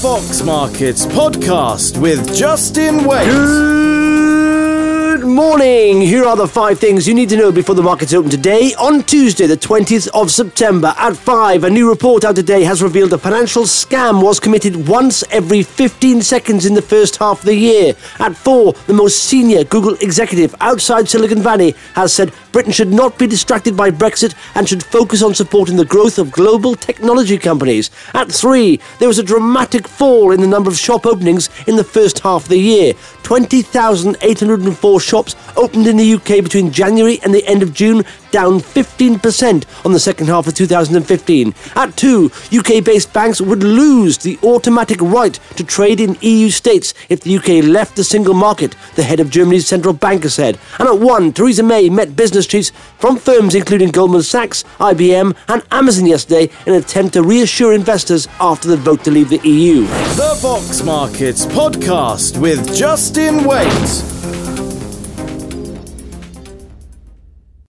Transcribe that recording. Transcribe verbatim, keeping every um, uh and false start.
Fox Markets Podcast with Justin Wait. Good morning. Here are the five things you need to know before the markets open today on Tuesday, the twentieth of September. At five, a new report out today has revealed a financial scam was committed once every fifteen seconds in the first half of the year. At four, the most senior Google executive outside Silicon Valley has said Britain should not be distracted by Brexit and should focus on supporting the growth of global technology companies. At three, there was a dramatic fall in the number of shop openings in the first half of the year. twenty thousand eight hundred four shops opened in the U K between January and the end of June, down fifteen percent on the second half of two thousand fifteen. At two, U K-based banks would lose the automatic right to trade in E U states if the U K left the single market, the head of Germany's central bank has said. And at one, Theresa May met business chiefs from firms including Goldman Sachs, I B M and Amazon yesterday in an attempt to reassure investors after the vote to leave the E U. The Fox Markets Podcast with Justin Wait.